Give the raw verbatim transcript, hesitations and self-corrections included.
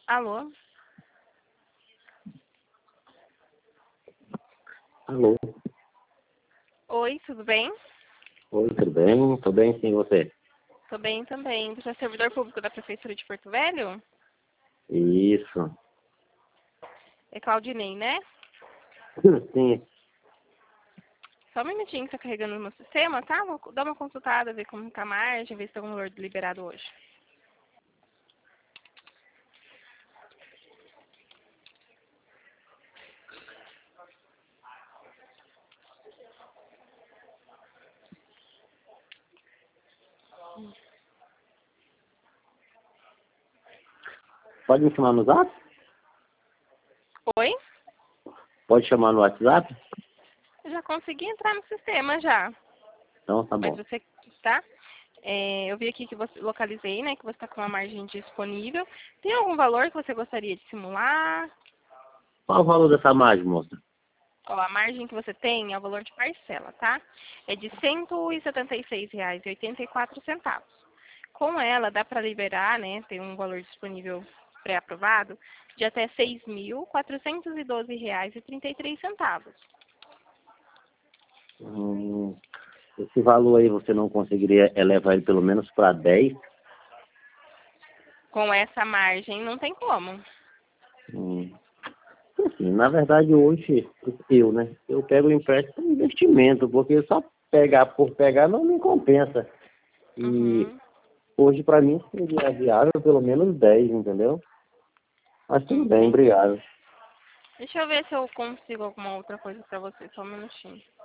Alô? Alô? Oi, tudo bem? Oi, tudo bem? Tudo bem, sim, você? Tô bem também. Você é servidor público da Prefeitura de Porto Velho? Isso. É Claudinei, né? Sim. Só um minutinho que tá carregando no meu sistema, tá? Vou dar uma consultada, ver como tá a margem, ver se tem algum valor liberado hoje. Pode me chamar no Zap? Oi? Pode chamar no WhatsApp? Eu já consegui entrar no sistema já. Então, tá Mas bom. você, tá? É, eu vi aqui que você localizei, né? Que você está com uma margem disponível. Tem algum valor que você gostaria de simular? Qual o valor dessa margem, moça? Ó, a margem que você tem é o valor de parcela, tá? É de cento e setenta e seis reais e oitenta e quatro centavos. Com ela, dá para liberar, né? Tem um valor disponível pré-aprovado de até seis mil quatrocentos e doze reais e trinta e três centavos. Hum, esse valor aí você não conseguiria elevar ele pelo menos para dez? Com essa margem, não tem como. Hum. Assim, na verdade, hoje, eu, né? Eu pego o empréstimo para investimento, porque só pegar por pegar não me compensa. E Uhum. hoje, para mim, seria viável pelo menos dez, entendeu? Mas tudo bem, Entendi. obrigado. Deixa eu ver se eu consigo alguma outra coisa para você, só um minutinho.